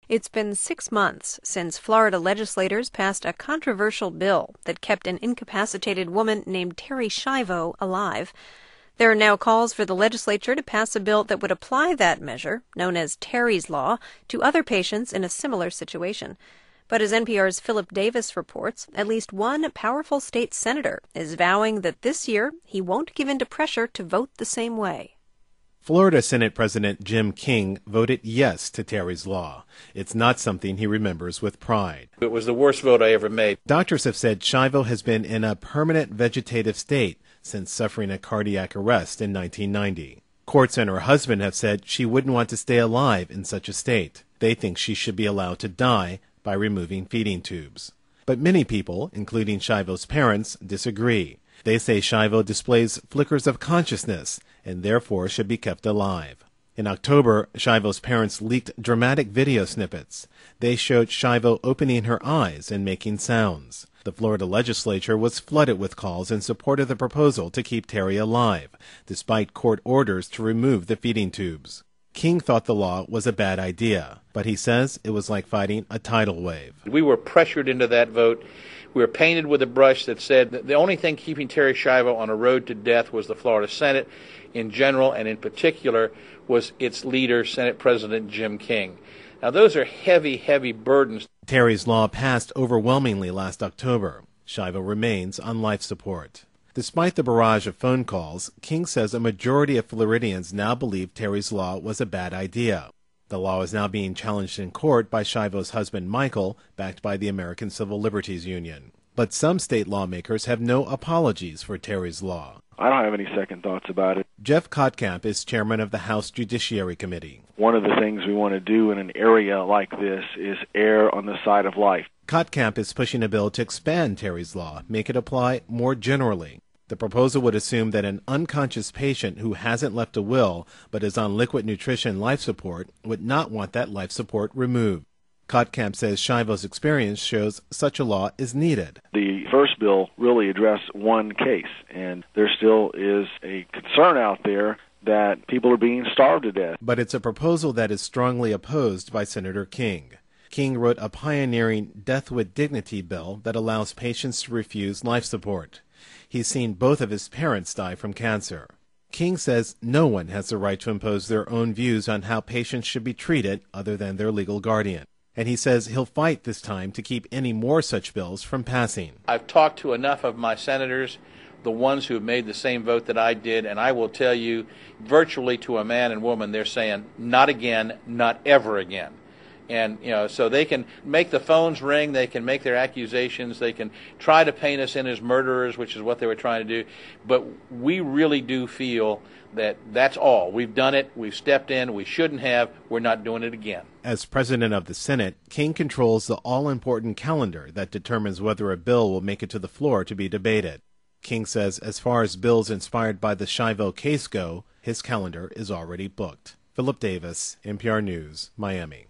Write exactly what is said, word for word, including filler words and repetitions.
It's been six months since Florida legislators passed a controversial bill that kept an incapacitated woman named Terri Schiavo alive. There are now calls for the legislature to pass a bill that would apply that measure, known as Terri's Law, to other patients in a similar situation. But as N P R's Philip Davis reports, at least one powerful state senator is vowing that this year he won't give in to pressure to vote the same way. Florida Senate President Jim King voted yes to Terri's Law. It's not something he remembers with pride. It was the worst vote I ever made. Doctors have said Schiavo has been in a permanent vegetative state since suffering a cardiac arrest in nineteen ninety. Courts and her husband have said she wouldn't want to stay alive in such a state. They think she should be allowed to die by removing feeding tubes. But many people, including Schiavo's parents, disagree. They say Schiavo displays flickers of consciousness and therefore should be kept alive. In October, Schiavo's parents leaked dramatic video snippets. They showed Schiavo opening her eyes and making sounds. The Florida legislature was flooded with calls in support of the proposal to keep Terri alive, despite court orders to remove the feeding tubes. King thought the law was a bad idea, but he says it was like fighting a tidal wave. We were pressured into that vote. We were painted with a brush that said that the only thing keeping Terri Schiavo on a road to death was the Florida Senate in general, and in particular was its leader, Senate President Jim King. Now, those are heavy, heavy burdens. Terri's Law passed overwhelmingly last October. Schiavo remains on life support. Despite the barrage of phone calls, King says a majority of Floridians now believe Terri's Law was a bad idea. The law is now being challenged in court by Schiavo's husband, Michael, backed by the American Civil Liberties Union. But some state lawmakers have no apologies for Terri's Law. I don't have any second thoughts about it. Jeff Kottkamp is chairman of the House Judiciary Committee. One of the things we want to do in an area like this is err on the side of life. Kottkamp is pushing a bill to expand Terri's Law, make it apply more generally. The proposal would assume that an unconscious patient who hasn't left a will but is on liquid nutrition life support would not want that life support removed. Kottkamp says Schiavo's experience shows such a law is needed. The first bill really addressed one case, and there still is a concern out there that people are being starved to death. But it's a proposal that is strongly opposed by Senator King. King wrote a pioneering Death with Dignity bill that allows patients to refuse life support. He's seen both of his parents die from cancer. King says no one has the right to impose their own views on how patients should be treated other than their legal guardian. And he says he'll fight this time to keep any more such bills from passing. I've talked to enough of my senators, the ones who have made the same vote that I did, and I will tell you, virtually to a man and woman, they're saying, not again, not ever again. And, you know, so they can make the phones ring, they can make their accusations, they can try to paint us in as murderers, which is what they were trying to do. But we really do feel that that's all. We've done it, we've stepped in, we shouldn't have, we're not doing it again. As president of the Senate, King controls the all-important calendar that determines whether a bill will make it to the floor to be debated. King says as far as bills inspired by the Schiavo case go, his calendar is already booked. Philip Davis, N P R News, Miami.